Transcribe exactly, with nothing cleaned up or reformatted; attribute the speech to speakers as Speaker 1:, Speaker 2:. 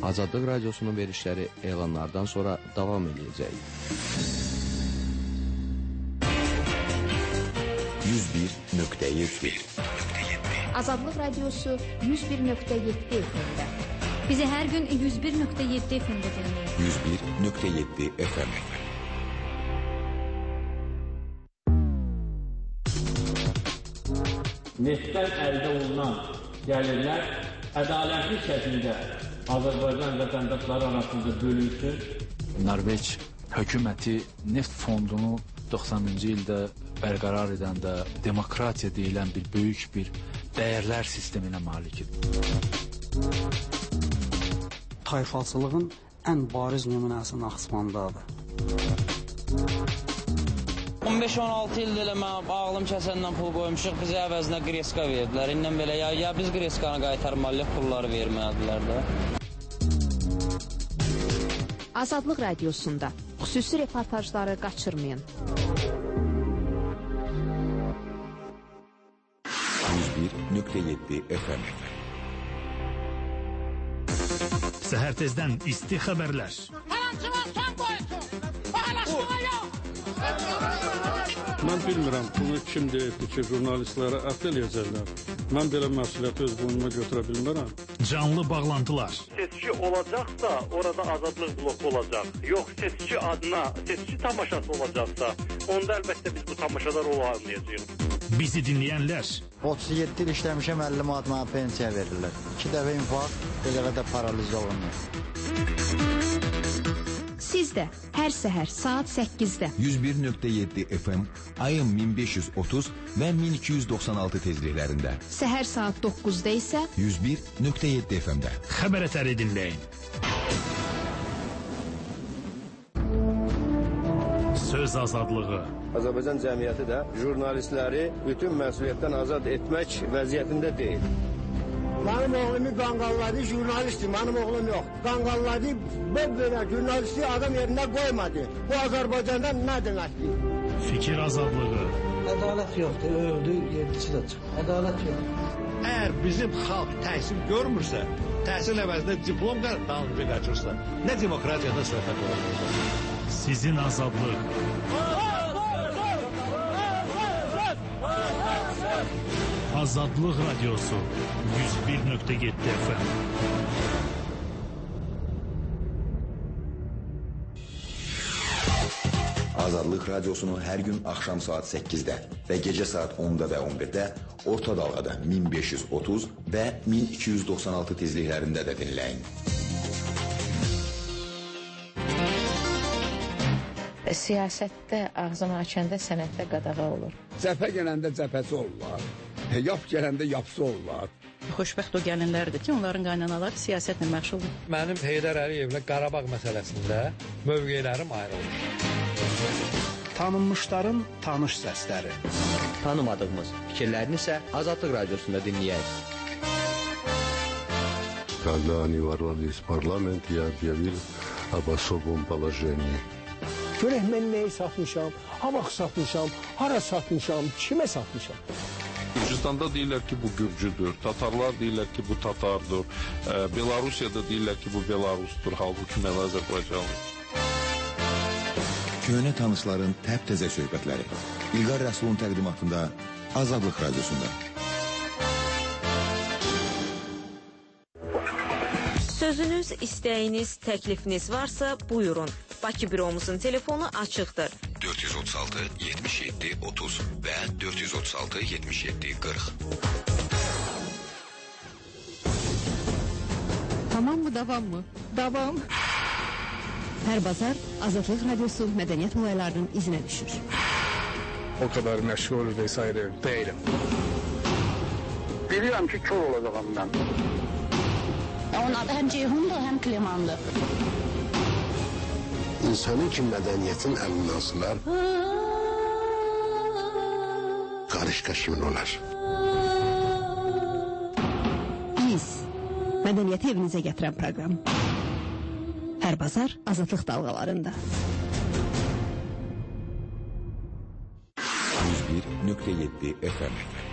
Speaker 1: Azadlıq Radiosunun verişləri elanlardan sonra davam edəcək.
Speaker 2: yüz bir nöqtə yeddi
Speaker 3: Azadlıq Radiosu yüz bir nöqtə yeddi F M-də.
Speaker 4: Bizi hər gün yüz bir nöqtə yeddi F M-də dinləyin.
Speaker 2: yüz bir nöqtə yeddi F M.
Speaker 5: Neftdən əldə olunan gəlirlər ədalətli şəkildə Azərbaycan vətəndaşları arasında bölünsün.
Speaker 6: Norveç hökuməti neft fondunu doxsanıncı ildə bərqərar edəndə demokratiya deyilən bir böyük bir dəyərlər sisteminə malikdir.
Speaker 7: Tayfalçılığın ən bariz nümunəsi Naxçıvandadır.
Speaker 8: on beş on altı ildə elə mən ağlım kəsəndən pul qoymuşuq, bizə əvəzinə qreska verdilər. İndən belə ya, ya biz qreskanı qaytarmalıyıq, pulları vermədilər də.
Speaker 3: Azadlıq Radiosunda xüsusi reportajları qaçırmayın.
Speaker 2: yüz bir nöqtə yeddi F M.
Speaker 9: Səhər tezdən isti xəbərlər.
Speaker 10: Həmçinin son qoyucu. Paylaşmağa yox.
Speaker 11: Mən bilmirəm, bunu kim deyibdir ki, jurnalistlərə ət eləyəcəklər. Mən belə məsuliyyəti öz boynuma götürə bilmərəm.
Speaker 9: Canlı bağlantılar.
Speaker 12: Seçki olacaqsa, orada azadlıq bloku olacaq. Yox, seçki adına, seçki tamaşası olacaqsa, onda əlbəttə biz bu tamaşada rol almayacağıq.
Speaker 9: Bizi dinləyənlər.
Speaker 13: otuz yeddi il işləmişəm, əlli manat mənə pensiya verirlər. İki dəfə infarkt, bir dəfə də paraliz olunur.
Speaker 3: Siz də hər səhər saat səkkizdə
Speaker 2: yüz bir nöqtə yeddi F M, ayın min beş yüz otuz və min iki yüz doxsan altı tezliklərində.
Speaker 3: Səhər saat doqquzda isə
Speaker 2: yüz bir nöqtə yeddi F M-də.
Speaker 9: Xəbər ətəri dinləyin. Söz azadlığı.
Speaker 14: Azərbaycan cəmiyyəti də jurnalistləri bütün məsuliyyətdən azad etmək vəziyyətində deyil.
Speaker 15: Mənim oğlumu qanqalladı, jurnalistdir, mənim oğlum yox. Qanqalladı, belə jurnalisti adam yerində qoymadı. Bu Azərbaycanda nə deməkdir?
Speaker 9: Fikir azadlığı.
Speaker 16: Ədalət yoxdur, öldü, yedisi də çıx. Ədalət yoxdur.
Speaker 17: Əgər bizim xalq təhsil görmürsə, təhsil əvəzində diplom dalınca qaçırsa, nə demokratiyadan söhbət olur?
Speaker 9: Sizin azadlıq. Azadlıq Radiosu yüz bir nöqtə yeddi F M.
Speaker 2: Azadlıq Radiosunu hər gün axşam saat səkkizdə və gecə saat onda və on birdə orta dalğada min beş yüz otuz və min iki yüz doxsan altı tezliklərində də dinləyin.
Speaker 18: Siyasətdə ağzını açanda sənətdə qadağa olur.
Speaker 19: Cəbhə gələndə cəbhəsi olurlar. Yap gələndə yapsı olurlar.
Speaker 20: Xoşbəxt o gəlinlərdir ki, onların qaynanaları siyasətlə məşğuldur.
Speaker 21: Mənim Heydər Əliyevlə Qarabağ məsələsində mövqelərim ayrılır.
Speaker 22: Tanınmışların tanış səsləri.
Speaker 1: Tanımadığımız fikirlərini isə Azadlıq Radiosunda dinləyək.
Speaker 23: Когда они ворвались в парламент, я объявил об особом положении.
Speaker 15: Görək mən nəyi satmışam, ha vaxt satmışam, hara satmışam, kimə satmışam.
Speaker 24: Gürcüstanda deyirlər ki, bu Gürcüdür, Tatarlar deyirlər ki, bu Tatardır, e, Belarusiyada deyirlər ki, bu Belarusdur, halbuki mən Azərbaycanlıyım.
Speaker 2: Köhnə tanışların təp-təzə söhbətləri. İlqar Rəsulun təqdimatında Azadlıq Radiosunda.
Speaker 25: Sözünüz, istəyiniz, təklifiniz varsa buyurun. Bakı büromuzun telefonu açıqdır.
Speaker 2: dörd yüz otuz altı yetmiş yeddi otuz və dörd yüz otuz altı yetmiş yeddi qırx.
Speaker 3: Tamam mı, davam mı? Davam. Hər bazar Azadlıq Radiosu mədəniyyət olaylarının izinə düşür.
Speaker 26: O kadar məşğul vesaire değilim.
Speaker 15: Biliyorum ki, kör olacağım ben.
Speaker 27: Onun adı həm Ceyhundur, həm Klimandır.
Speaker 23: İnsanın ki mədəniyyətin əlindən asılar, qarışqa kimin olar?
Speaker 3: Biz, mədəniyyəti evinizə gətirən proqram. Hər bazar Azadlıq dalğalarında.
Speaker 2: yüz bir nöqtə yeddi F M.